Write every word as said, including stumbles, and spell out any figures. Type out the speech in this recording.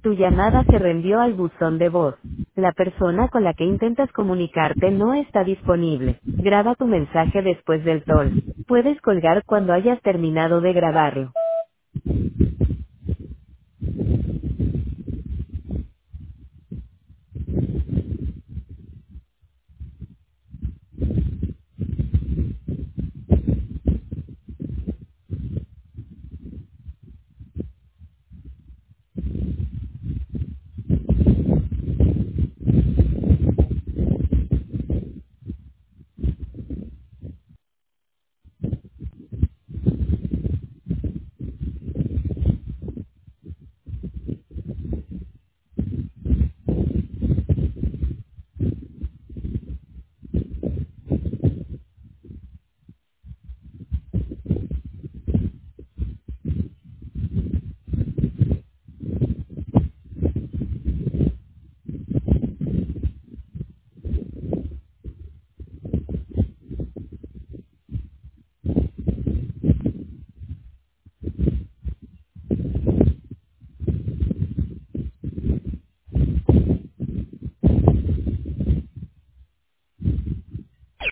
Tu llamada se reenvió al buzón de voz. La persona con la que intentas comunicarte no está disponible. Graba tu mensaje después del tono. Puedes colgar cuando hayas terminado de grabarlo.